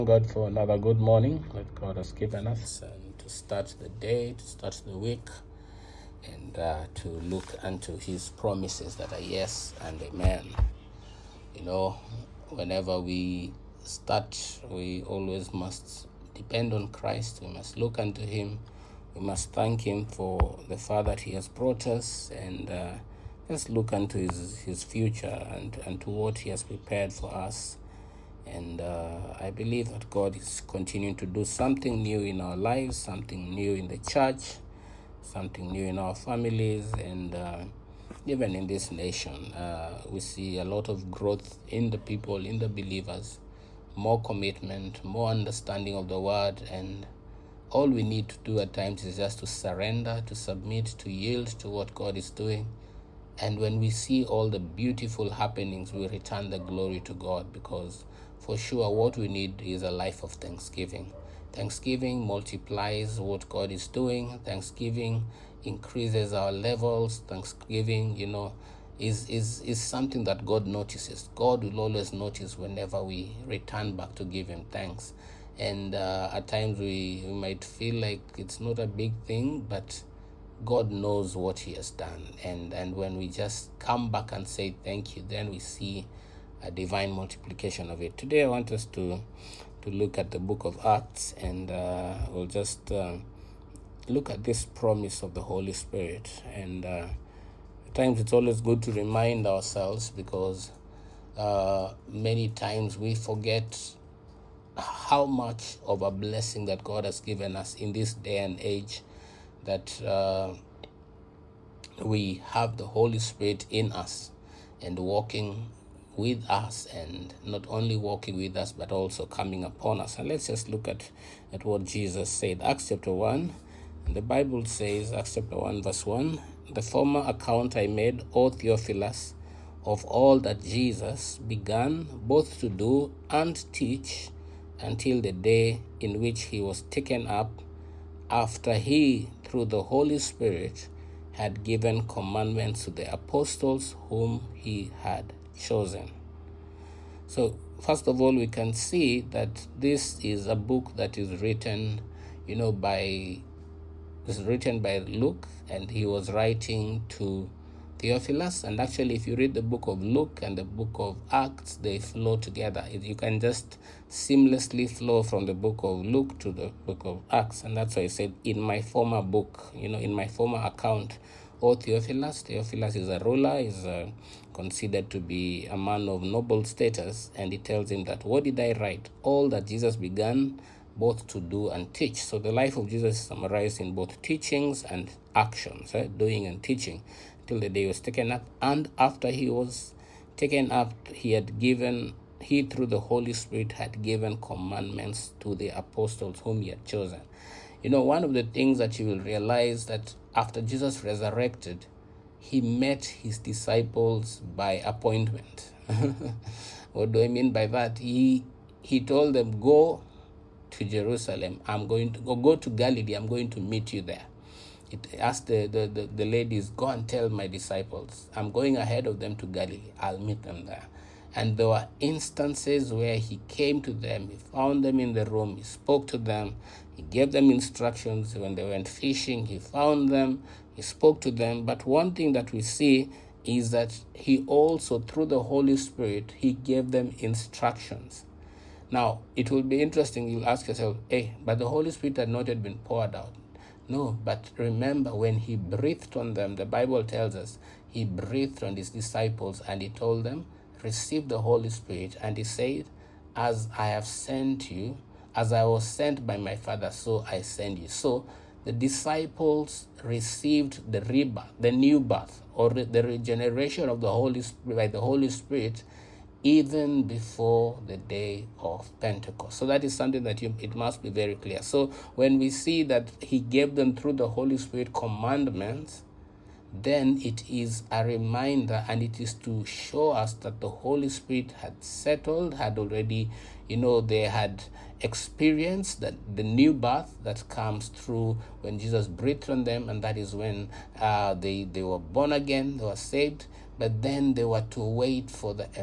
God for another good morning that God has given us, and to start the day, to start the week, and to look unto His promises that are yes and amen. Whenever we start, we always must depend on Christ. We must look unto Him. We must thank Him for the far that He has brought us, and just look unto His future and to what He has prepared for us. And I believe that God is continuing to do something new in our lives, something new in the church, something new in our families, and even in this nation. We see a lot of growth in the people, in the believers, more commitment, more understanding of the word, and all we need to do at times is just to surrender, to submit, to yield to what God is doing. And when we see all the beautiful happenings, we return the glory to God, because for sure what we need is a life of thanksgiving. Thanksgiving multiplies what God is doing. Thanksgiving increases our levels. Thanksgiving, is something that God notices. God will always notice whenever we return back to give Him thanks. And at times we might feel like it's not a big thing, but God knows what He has done, and when we just come back and say thank you, then we see a divine multiplication of it. Today I want us to look at the book of Acts, and we'll just look at this promise of the Holy Spirit. And at times it's always good to remind ourselves, because many times we forget how much of a blessing that God has given us in this day and age, that we have the Holy Spirit in us and walking with us, and not only walking with us but also coming upon us. And let's just look at what Jesus said. Acts chapter 1, the Bible says, Acts chapter 1 verse 1, "The former account I made, O Theophilus, of all that Jesus began both to do and teach until the day in which He was taken up, after He, through the Holy Spirit, had given commandments to the apostles whom He had chosen." So, first of all, we can see that this is a book that is written, by Luke, and he was writing to Theophilus. And actually, if you read the book of Luke and the book of Acts, they flow together. You can just seamlessly flow from the book of Luke to the book of Acts. And that's why I said, in my former book, in my former account, O Theophilus. Theophilus is a ruler, is considered to be a man of noble status. And he tells him that, what did I write? All that Jesus began both to do and teach. So the life of Jesus is summarized in both teachings and actions, doing and teaching, till the day he was taken up. And after he was taken up, he through the Holy Spirit had given commandments to the apostles whom He had chosen. One of the things that you will realize, that after Jesus resurrected, He met His disciples by appointment. What do I mean by that? He told them, go to Jerusalem. I'm going to go to Galilee. I'm going to meet you there. It asked the ladies, go and tell my disciples, I'm going ahead of them to Galilee. I'll meet them there. And there were instances where He came to them, He found them in the room, He spoke to them, He gave them instructions. When they went fishing, He found them, He spoke to them. But one thing that we see is that He also, through the Holy Spirit, He gave them instructions. Now, it will be interesting. You'll ask yourself, but the Holy Spirit had not yet been poured out. No, but remember, when He breathed on them, the Bible tells us, He breathed on His disciples and He told them, receive the Holy Spirit. And He said, as I have sent you, as I was sent by my Father, so I send you. So the disciples received the rebirth, the new birth, or the regeneration of the Holy Spirit by the Holy Spirit, even before the day of Pentecost. So that is something that it must be very clear. So when we see that He gave them through the Holy Spirit commandments, then it is a reminder, and it is to show us that the Holy Spirit had settled, had already, they had experienced that the new birth that comes through when Jesus breathed on them, and that is when they were born again, they were saved. But then they were to wait for the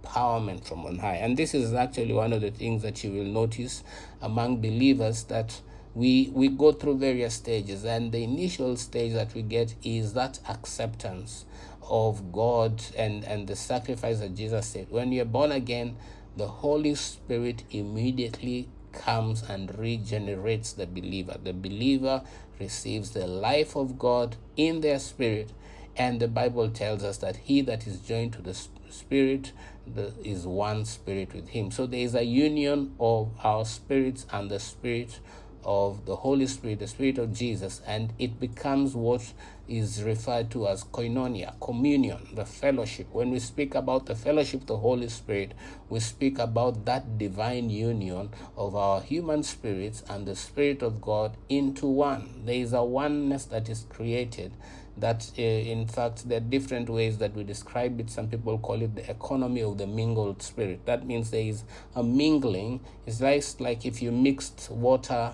empowerment from on high. And this is actually one of the things that you will notice among believers, that we go through various stages, and the initial stage that we get is that acceptance of God and the sacrifice that Jesus said. When you're born again, the Holy Spirit immediately comes and regenerates the believer. The believer receives the life of God in their spirit, and the Bible tells us that he that is joined to the Spirit is one spirit with him. So there is a union of our spirits and the Spirit of the Holy Spirit, the Spirit of Jesus, and it becomes what is referred to as koinonia, communion, the fellowship. When we speak about the fellowship of the Holy Spirit, we speak about that divine union of our human spirits and the Spirit of God into one. There is a oneness that is created, that in fact there are different ways that we describe it. Some people call it the economy of the mingled spirit. That means there is a mingling. It's like if you mixed water,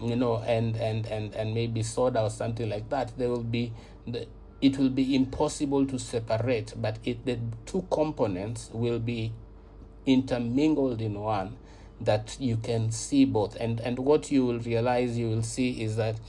and maybe soda or something like that, it will be impossible to separate, but the two components will be intermingled in one, that you can see both. And what you will realize, you will see, is that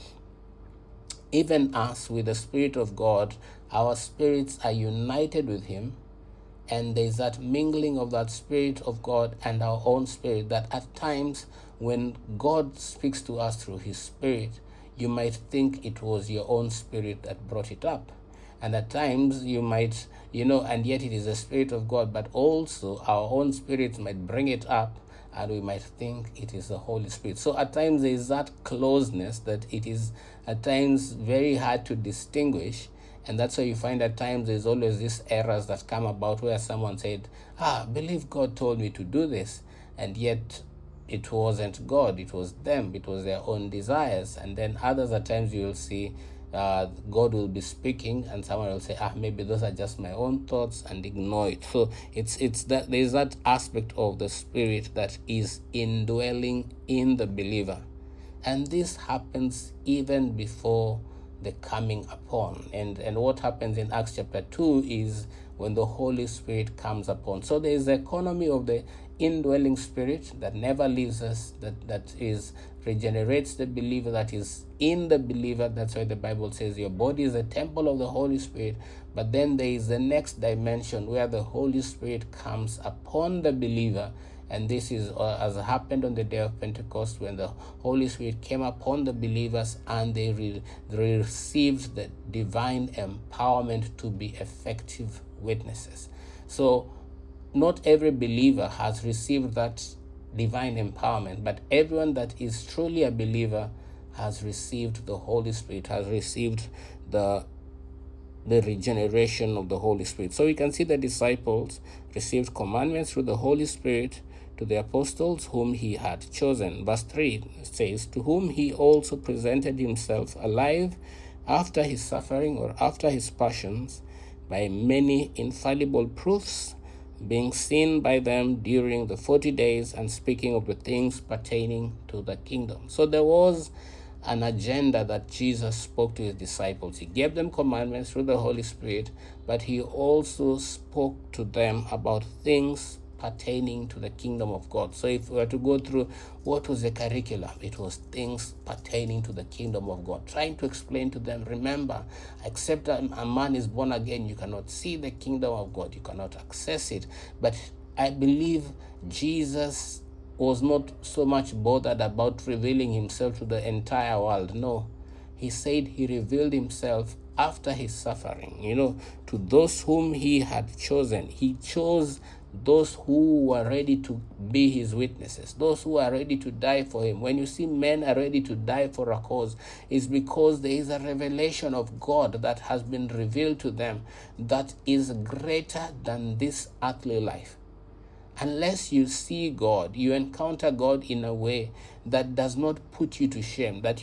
even us, with the Spirit of God, our spirits are united with him, and there's that mingling of that Spirit of God and our own spirit, that at times when God speaks to us through his Spirit, you might think it was your own spirit that brought it up. And at times you might, and yet it is the Spirit of God, but also our own spirits might bring it up, and we might think it is the Holy Spirit. So at times there is that closeness that it is at times very hard to distinguish. And that's why you find at times there's always these errors that come about, where someone said, I believe God told me to do this, and yet it wasn't God, it was them, it was their own desires. And then others at times you will see God will be speaking, and someone will say, maybe those are just my own thoughts, and ignore it. So it's that there's that aspect of the Spirit that is indwelling in the believer, and this happens even before the coming upon. And what happens in Acts chapter 2 is when the Holy Spirit comes upon. So there is the economy of the indwelling Spirit that never leaves us, that is regenerates the believer, that is in the believer. That's why the Bible says your body is a temple of the Holy Spirit. But then there is the next dimension where the Holy Spirit comes upon the believer, and this is as happened on the day of Pentecost, when the Holy Spirit came upon the believers, and they received the divine empowerment to be effective witnesses. So not every believer has received that divine empowerment, but everyone that is truly a believer has received the Holy Spirit, has received the regeneration of the Holy Spirit. So we can see the disciples received commandments through the Holy Spirit to the apostles whom he had chosen. Verse 3 says, to whom he also presented himself alive after his suffering, or after his passions, by many infallible proofs, being seen by them during the 40 days, and speaking of the things pertaining to the kingdom. So there was an agenda that Jesus spoke to his disciples. He gave them commandments through the Holy Spirit, but he also spoke to them about things pertaining to the kingdom of God. So if we were to go through what was the curriculum, it was things pertaining to the kingdom of God, trying to explain to them, remember, except a man is born again, you cannot see the kingdom of God, you cannot access it. But I believe Jesus was not so much bothered about revealing himself to the entire world. No, he said he revealed himself after his suffering, to those whom he had chosen. He chose those who were ready to be his witnesses, those who are ready to die for him. When you see men are ready to die for a cause, it's because there is a revelation of God that has been revealed to them that is greater than this earthly life. Unless you see God, you encounter God in a way that does not put you to shame, that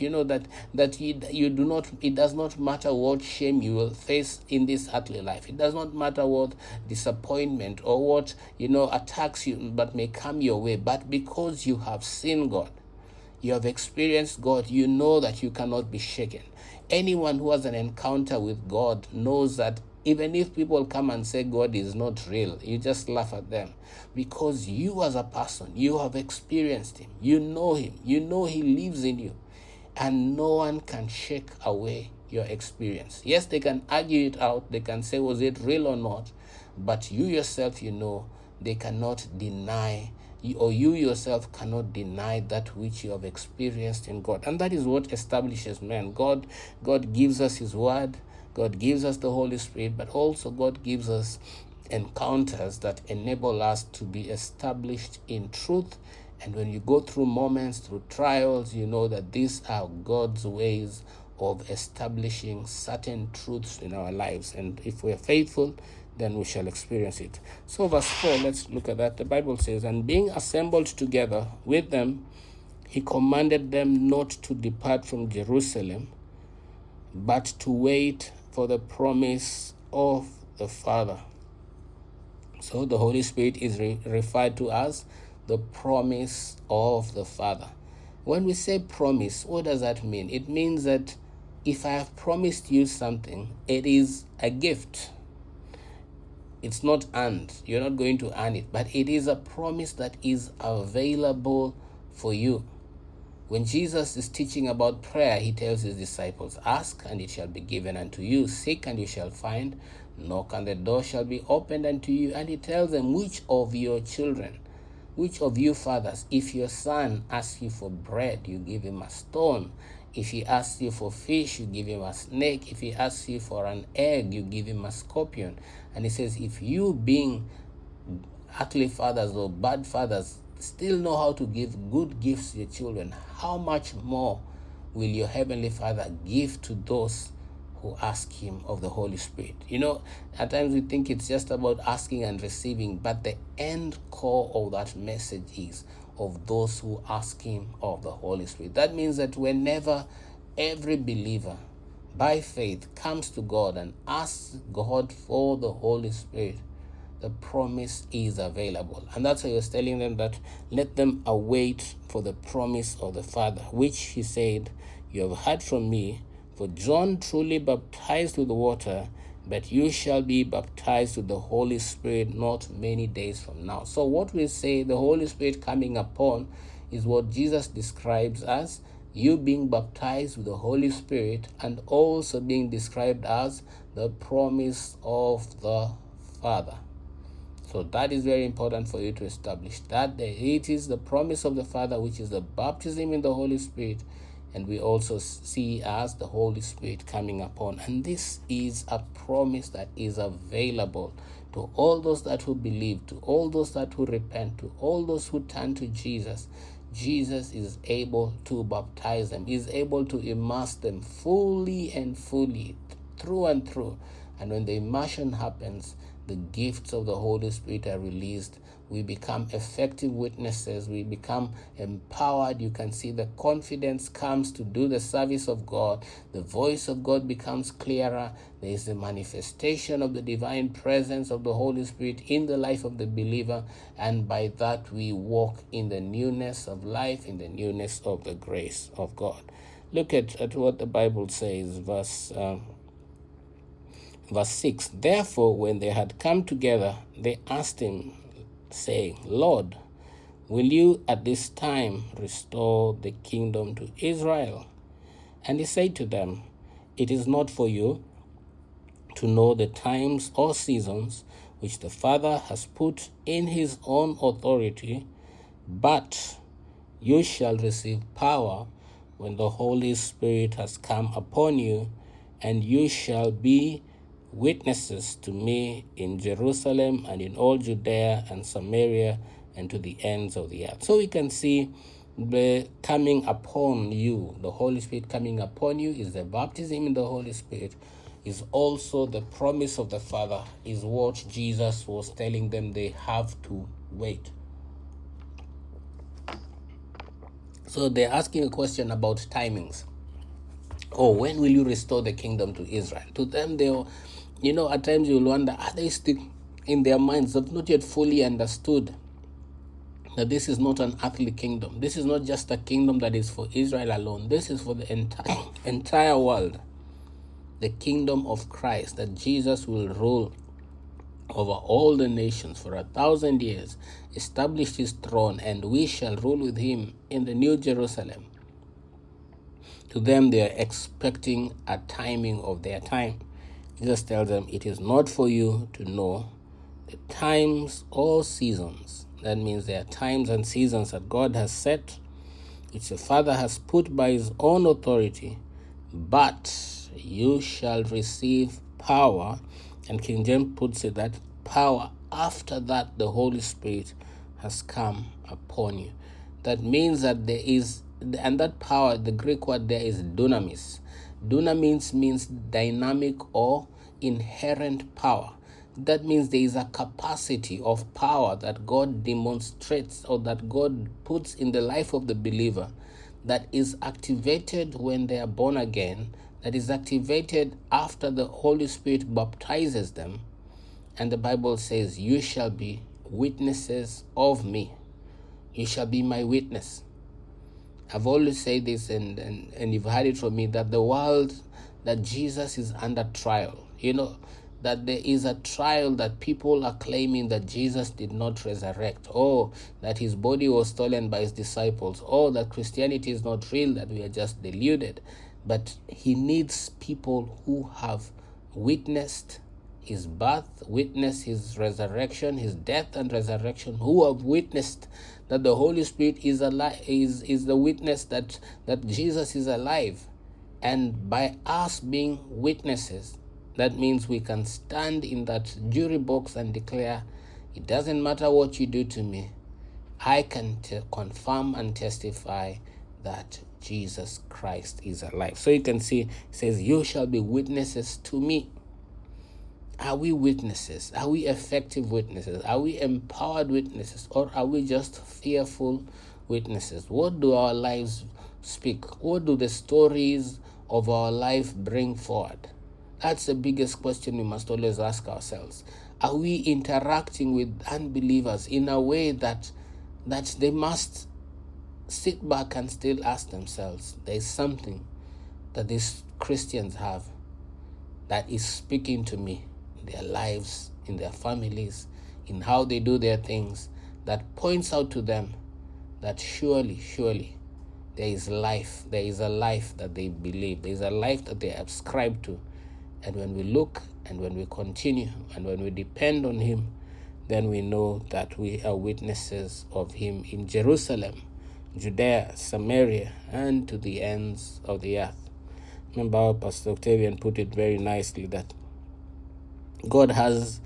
you do not, it does not matter what shame you will face in this earthly life. It does not matter what disappointment or what, attacks you but may come your way. But because you have seen God, you have experienced God, you know that you cannot be shaken. Anyone who has an encounter with God knows that Even if people come and say God is not real, you just laugh at them, because you as a person, you have experienced him, you know he lives in you, and no one can shake away your experience. Yes, they can argue it out, they can say, was it real or not? But you yourself, they cannot deny, or you yourself cannot deny that which you have experienced in God. And that is what establishes man. God gives us his word, God gives us the Holy Spirit, but also God gives us encounters that enable us to be established in truth. And when you go through moments, through trials, you know that these are God's ways of establishing certain truths in our lives. And if we're faithful, then we shall experience it. So verse 4, let's look at that. The Bible says, and being assembled together with them, he commanded them not to depart from Jerusalem, but to wait for the promise of the Father. So the Holy Spirit is referred to as the promise of the Father. When we say promise, what does that mean? It means that if I have promised you something, it is a gift. It's not earned. You're not going to earn it, but it is a promise that is available for you. When Jesus is teaching about prayer, he tells his disciples, ask and it shall be given unto you, seek and you shall find, knock and the door shall be opened unto you. And he tells them, which of your children, which of you fathers, if your son asks you for bread, you give him a stone. If he asks you for fish, you give him a snake. If he asks you for an egg, you give him a scorpion. And he says, if you being earthly fathers or bad fathers still know how to give good gifts to your children, how much more will your heavenly Father give to those who ask him of the Holy Spirit? At times we think it's just about asking and receiving, but the end core of that message is of those who ask him of the Holy Spirit. That means that whenever every believer by faith comes to God and asks God for the Holy Spirit, the promise is available. And that's why he was telling them that let them await for the promise of the Father, which he said, you have heard from me, for John truly baptized with water, but you shall be baptized with the Holy Spirit not many days from now. So what we say, the Holy Spirit coming upon, is what Jesus describes as you being baptized with the Holy Spirit, and also being described as the promise of the Father. So that is very important for you to establish, that it is the promise of the Father, which is the baptism in the Holy Spirit, and we also see as the Holy Spirit coming upon. And this is a promise that is available to all those that who believe, to all those that who repent, to all those who turn to Jesus. Jesus is able to baptize them, is able to immerse them fully and fully, through and through. And when the immersion happens, the gifts of the Holy Spirit are released. We become effective witnesses. We become empowered. You can see the confidence comes to do the service of God. The voice of God becomes clearer. There is a manifestation of the divine presence of the Holy Spirit in the life of the believer. And by that we walk in the newness of life, in the newness of the grace of God. Look at what the Bible says, verse 6. Therefore, when they had come together, they asked him, saying, Lord, will you at this time restore the kingdom to Israel? And he said to them, it is not for you to know the times or seasons which the Father has put in his own authority, but you shall receive power when the Holy Spirit has come upon you, and you shall be witnesses to me in Jerusalem and in all Judea and Samaria and to the ends of the earth. So we can see the coming upon you, the Holy Spirit coming upon you is the baptism in the Holy Spirit, is also the promise of the Father, is what Jesus was telling them they have to wait. So they're asking a question about timings. When will you restore the kingdom to Israel? To them, at times you'll wonder, are they still in their minds have not yet fully understood that this is not an earthly kingdom. This is not just a kingdom that is for Israel alone. This is for the entire world. the kingdom of Christ, that Jesus will rule over all the nations for 1,000 years, establish his throne, and we shall rule with him in the New Jerusalem. To them, they are expecting a timing of their time. Jesus tells them, it is not for you to know the times or seasons. That means there are times and seasons that God has set, which the Father has put by his own authority, but you shall receive power. And King James puts it that power after that the Holy Spirit has come upon you. That means that there is, and that power, the Greek word there is dunamis. Dunamis means dynamic or inherent power. That means there is a capacity of power that God demonstrates or that God puts in the life of the believer that is activated when they are born again, that is activated after the Holy Spirit baptizes them. And the Bible says, you shall be witnesses of me. You shall be my witness. I've always said this, and you've heard it from me, that the world, that Jesus is under trial. That there is a trial, that people are claiming that Jesus did not resurrect, or that his body was stolen by his disciples, or that Christianity is not real, that we are just deluded. But he needs people who have witnessed his birth, witnessed his resurrection, his death and resurrection, who have witnessed that the Holy Spirit is alive, is the witness that Jesus is alive. And by us being witnesses, that means we can stand in that jury box and declare, it doesn't matter what you do to me, I can confirm and testify that Jesus Christ is alive. So you can see, it says, you shall be witnesses to me. Are we witnesses? Are we effective witnesses? Are we empowered witnesses? Or are we just fearful witnesses? What do our lives speak? What do the stories of our life bring forward? That's the biggest question we must always ask ourselves. Are we interacting with unbelievers in a way that they must sit back and still ask themselves, there is something that these Christians have that is speaking to me in their lives, in their families, in how they do their things, that points out to them that surely there is life. There is a life that they believe. There is a life that they ascribe to. And when we look and when we continue and when we depend on him, then we know that we are witnesses of him in Jerusalem, Judea, Samaria, and to the ends of the earth. Remember how Pastor Octavian put it very nicely, that God has,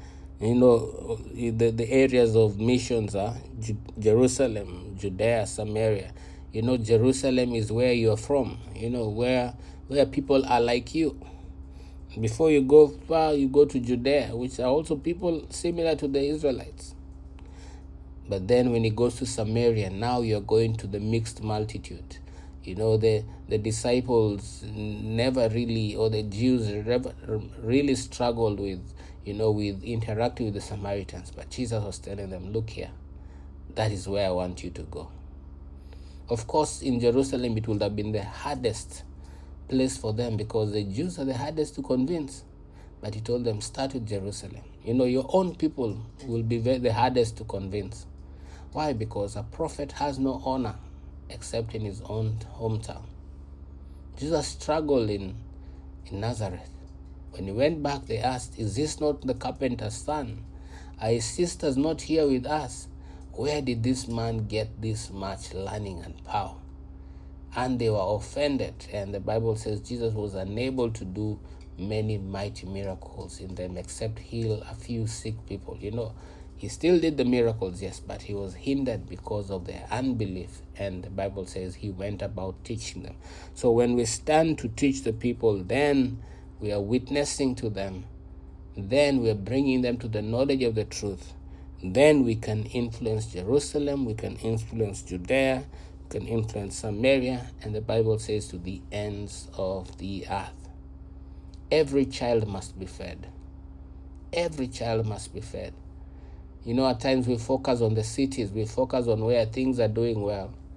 the areas of missions are Jerusalem, Judea, Samaria. Jerusalem is where you're from, where people are like you. Before you go far, you go to Judea, which are also people similar to the Israelites. But then when it goes to Samaria, now you're going to the mixed multitude. The disciples never really, or the Jews really struggled with interacting with the Samaritans. But Jesus was telling them, look here, that is where I want you to go. Of course, in Jerusalem, it would have been the hardest place for them because the Jews are the hardest to convince. But he told them, start with Jerusalem. Your own people will be the hardest to convince. Why? Because a prophet has no honor except in his own hometown. Jesus struggled in Nazareth. When he went back, they asked, is this not the carpenter's son? Are his sisters not here with us? Where did this man get this much learning and power? And they were offended. And the Bible says Jesus was unable to do many mighty miracles in them except heal a few sick people. He still did the miracles, yes, but he was hindered because of their unbelief. And the Bible says he went about teaching them. So when we stand to teach the people, then we are witnessing to them. Then we are bringing them to the knowledge of the truth. Then we can influence Jerusalem, we can influence Judea, we can influence Samaria, and the Bible says to the ends of the earth. Every child must be fed. Every child must be fed. At times we focus on the cities, we focus on where things are doing well.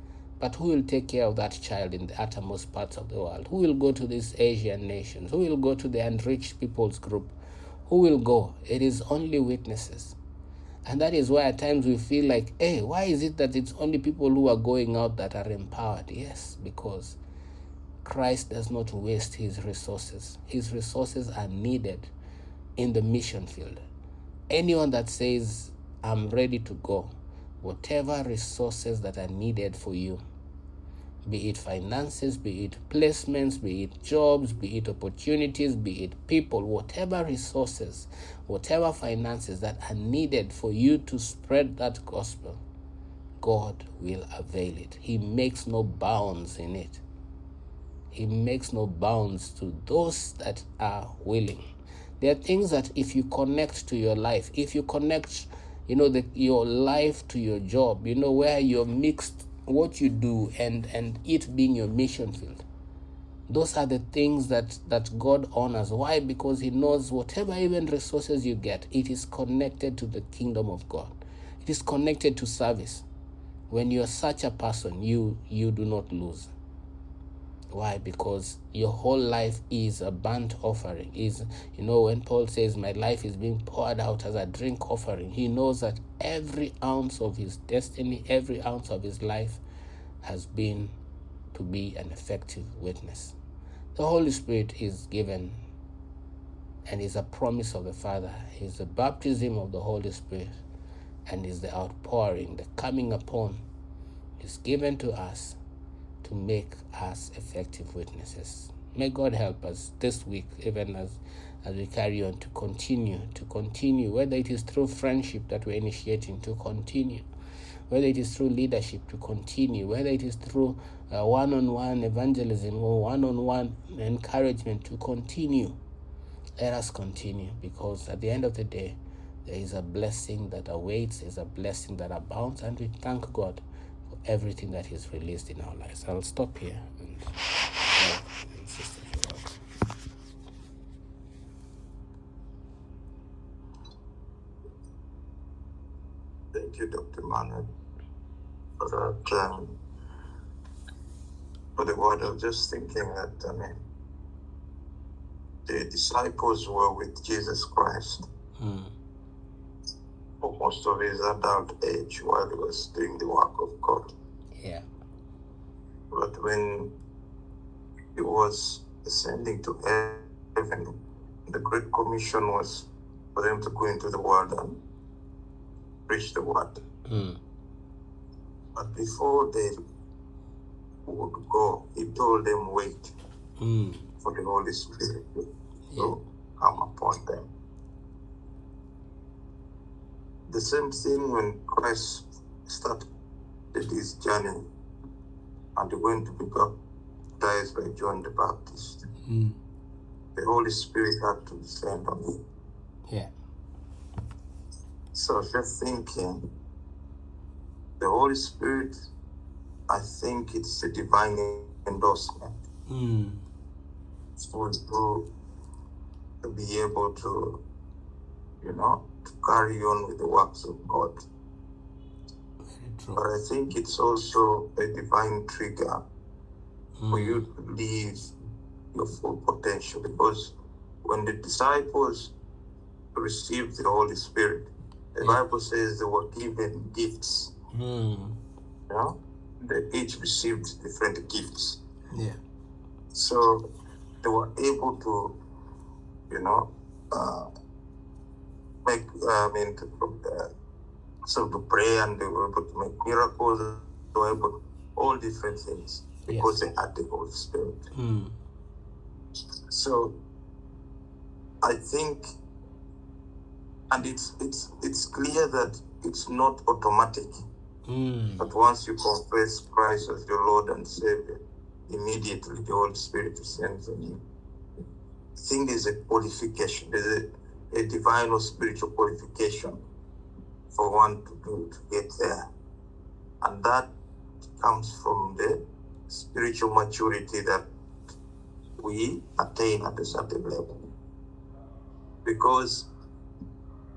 But who will take care of that child in the uttermost parts of the world? Who will go to these Asian nations? Who will go to the unreached people's group? Who will go? It is only witnesses. And that is why at times we feel like, hey, why is it that it's only people who are going out that are empowered? Yes, because Christ does not waste his resources. His resources are needed in the mission field. Anyone that says, I'm ready to go, whatever resources that are needed for you, be it finances, be it placements, be it jobs, be it opportunities, be it people, whatever resources, whatever finances that are needed for you to spread that gospel, God will avail it. He makes no bounds in it. He makes no bounds to those that are willing. There are things that if you connect to your life, if you connect, your life to your job, where you're mixed what you do and it being your mission field, those are the things that God honors. Why? Because he knows whatever even resources you get, it is connected to the kingdom of God. It is connected to service. When you are such a person, you do not lose. Why? Because your whole life is a burnt offering. When Paul says, my life is being poured out as a drink offering, he knows that every ounce of his destiny, every ounce of his life has been to be an effective witness. The Holy Spirit is given and is a promise of the Father. Is the baptism of the Holy Spirit and is the outpouring, the coming upon, is given to us to make us effective witnesses. May God help us this week, even as we carry on, to continue, whether it is through friendship that we're initiating, to continue, whether it is through leadership, to continue, whether it is through one-on-one evangelism or one-on-one encouragement, to continue. Let us continue, because at the end of the day, there is a blessing that awaits, there is a blessing that abounds, and we thank God for everything that is released in our lives. I'll stop here. Thank you, Dr. Manuel, for that, for the word. I was just thinking that, the disciples were with Jesus Christ for most of his adult age while he was doing the work of God. Yeah. But when he was ascending to heaven, the Great Commission was for them to go into the world and preach the word. But before they would go, he told them, wait for the Holy Spirit to come upon them. The same thing when Christ started his journey and he went to be baptized by John the Baptist. The Holy Spirit had to descend on him. Yeah. So just thinking, the Holy Spirit, I think it's a divine endorsement for you to be able to, to carry on with the works of God. But I think it's also a divine trigger for you to live your full potential, because when the disciples received the Holy Spirit, the Bible says they were given gifts. They each received different gifts. Yeah. So they were able to, to pray, and they were able to make miracles. They were able to all different things because they had the Holy Spirit. So I think, and it's clear that it's not automatic. But once you confess Christ as your Lord and Savior, immediately the Holy Spirit descends on you. I think there's a qualification, there's a divine or spiritual qualification for one to get there. And that comes from the spiritual maturity that we attain at a certain level. Because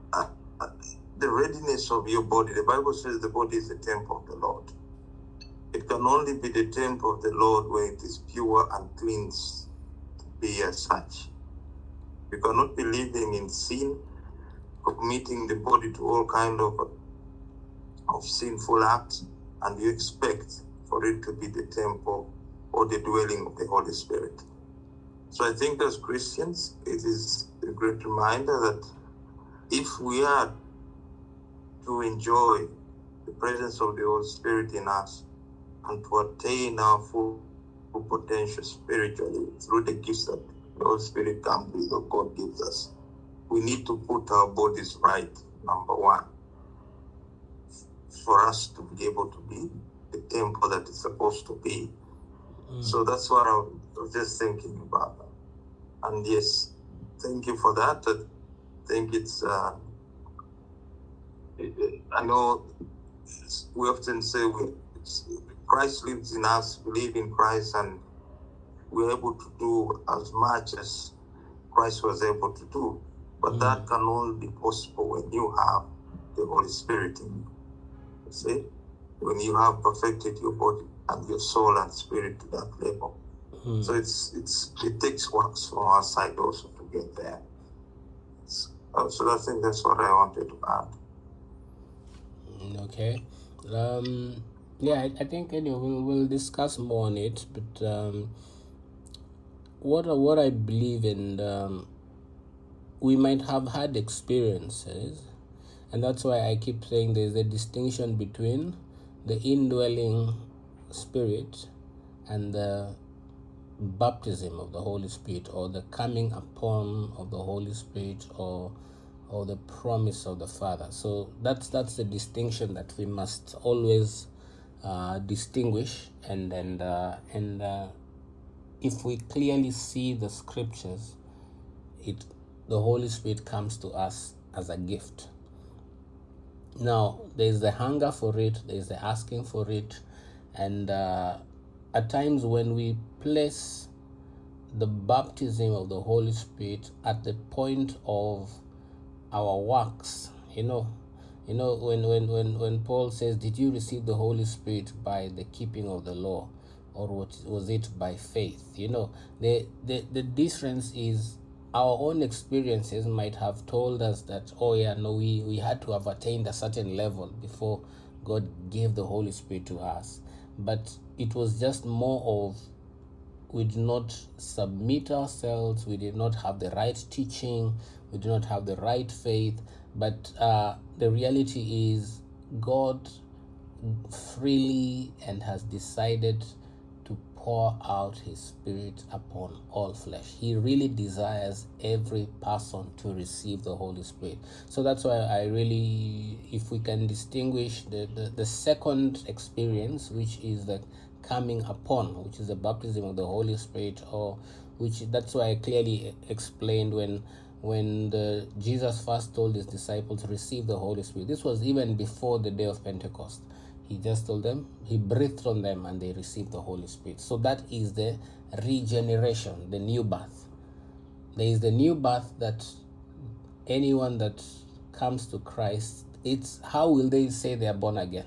the readiness of your body, the Bible says the body is the temple of the Lord. It can only be the temple of the Lord where it is pure and cleansed to be as such. You cannot be living in sin, committing the body to all kind of sinful acts, and you expect for it to be the temple or the dwelling of the Holy Spirit. So I think as Christians, it is a great reminder that if we are to enjoy the presence of the Holy Spirit in us and to attain our full potential spiritually through the gifts that the Holy Spirit comes with or God gives us, we need to put our bodies right, number one, for us to be able to be the temple that it's supposed to be. So that's what I was just thinking about. And yes, thank you for that. I think it's, I know we often say Christ lives in us, we live in Christ, and we're able to do as much as Christ was able to do. But that can only be possible when you have the Holy Spirit in you. See? When you have perfected your body and your soul and spirit to that level. So it takes works from our side also to get there. So I think that's what I wanted to add. Okay. Yeah, I think anyway we'll discuss more on it. But what I believe in, we might have had experiences, and that's why I keep saying there's a distinction between the indwelling Spirit and the baptism of the Holy Spirit, or the coming upon of the Holy Spirit, or the promise of the Father. So that's the distinction that we must always distinguish, and if we clearly see the scriptures, the Holy Spirit comes to us as a gift. Now, there is the hunger for it, there is the asking for it, and at times when we place the baptism of the Holy Spirit at the point of our works, when Paul says, "Did you receive the Holy Spirit by the keeping of the law, or was it by faith?" The difference is our own experiences might have told us that, we had to have attained a certain level before God gave the Holy Spirit to us. But it was just more of, we did not submit ourselves, we did not have the right teaching, we did not have the right faith. But the reality is God freely and has decided to pour out his Spirit upon all flesh. He really desires every person to receive the Holy Spirit. So that's why I really, if we can distinguish the second experience, which is the coming upon, which is the baptism of the Holy Spirit, that's why I clearly explained when Jesus first told his disciples to receive the Holy Spirit. This was even before the day of Pentecost. He just told them, he breathed on them, and they received the Holy Spirit. So that is the regeneration, the new birth. There is the new birth that anyone that comes to Christ, it's how will they say they are born again?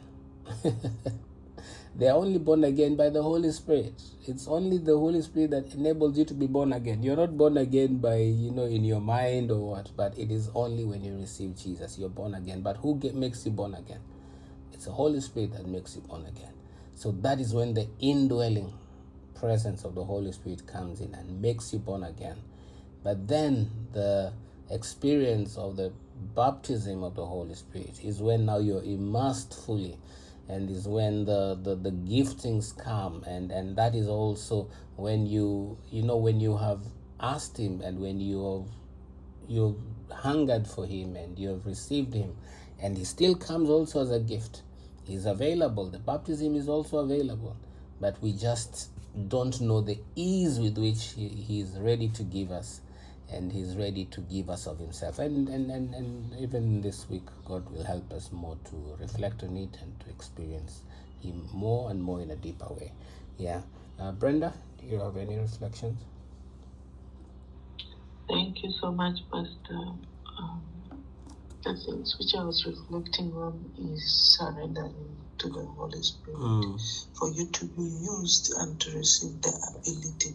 They are only born again by the Holy Spirit. It's only the Holy Spirit that enables you to be born again. You're not born again by, in your mind or what, but it is only when you receive Jesus, you're born again. But who makes you born again? It's the Holy Spirit that makes you born again. So that is when the indwelling presence of the Holy Spirit comes in and makes you born again. But then the experience of the baptism of the Holy Spirit is when now you're immersed fully, and is when the giftings come, and that is also when when you have asked him, and when you've hungered for him, and you have received him, and he still comes also as a gift. He's available. The baptism is also available, but we just don't know the ease with which he is ready to give us, and he's ready to give us of himself. And even this week, God will help us more to reflect on it and to experience him more and more in a deeper way. Yeah. Brenda, do you have any reflections? Thank you so much, Pastor. The things which I was reflecting on is surrendering to the Holy Spirit, for you to be used and to receive the ability.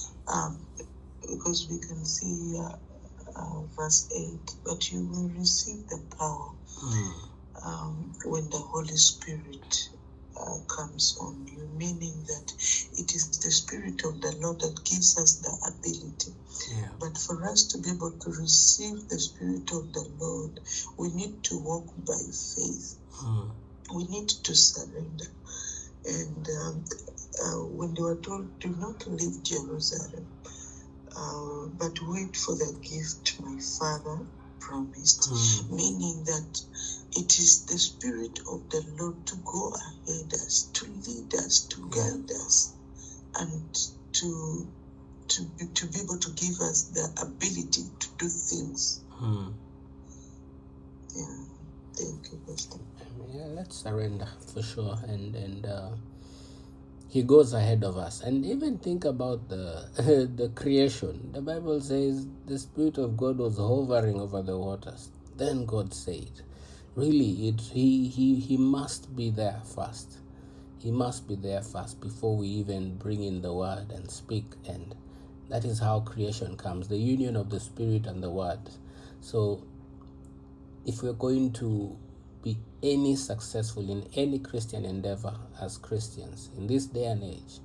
Because we can see verse 8, but you will receive the power when the Holy Spirit comes on you, meaning that it is the Spirit of the Lord that gives us the ability. Yeah. But for us to be able to receive the Spirit of the Lord, we need to walk by faith. We need to surrender. And when they were told, do not leave Jerusalem, but wait for the gift my Father promised, meaning that it is the Spirit of the Lord to go ahead us, to lead us, to guide us, and to be able to give us the ability to do things. Yeah. Thank you, Pastor. Yeah, let's surrender for sure, and He goes ahead of us. And even think about the the creation. The Bible says the Spirit of God was hovering over the waters. Then God said, really, he must be there first. He must be there first before we even bring in the word and speak. And that is how creation comes, the union of the Spirit and the word. So if we're going to be any successful in any Christian endeavor as Christians in this day and age,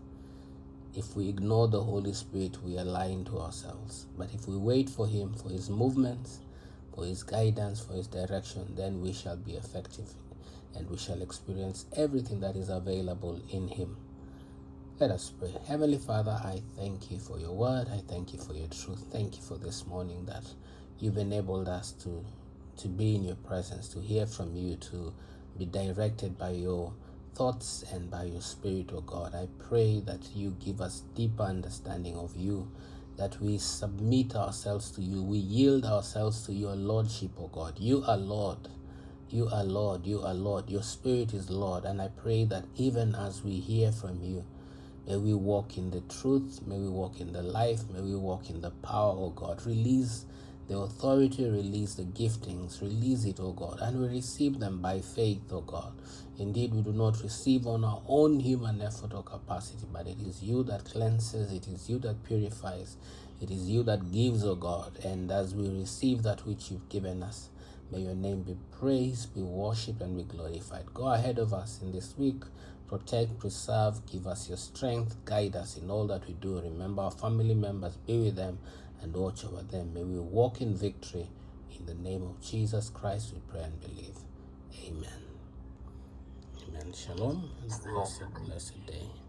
if we ignore the Holy Spirit, we are lying to ourselves. But if we wait for Him, for His movements, for His guidance, for His direction, then we shall be effective and we shall experience everything that is available in Him. Let us pray. Heavenly Father, I thank You for Your word. I thank You for Your truth. Thank You for this morning that You've enabled us to be in Your presence, to hear from You, to be directed by Your thoughts and by Your Spirit, O God. I pray that You give us deeper understanding of You, that we submit ourselves to You, we yield ourselves to Your Lordship, O God. You are Lord. You are Lord. You are Lord. Your Spirit is Lord. And I pray that even as we hear from You, may we walk in the truth, may we walk in the life, may we walk in the power, O God. Release the authority, release the giftings, release it, O God, and we receive them by faith, O God. Indeed, we do not receive on our own human effort or capacity, but it is You that cleanses, it is You that purifies, it is You that gives, O God. And as we receive that which You've given us, may Your name be praised, be worshipped, and be glorified. Go ahead of us in this week. Protect, preserve, give us Your strength, guide us in all that we do. Remember our family members, be with them, and watch over them. May we walk in victory. In the name of Jesus Christ, we pray and believe. Amen. Amen. Shalom. And blessed day.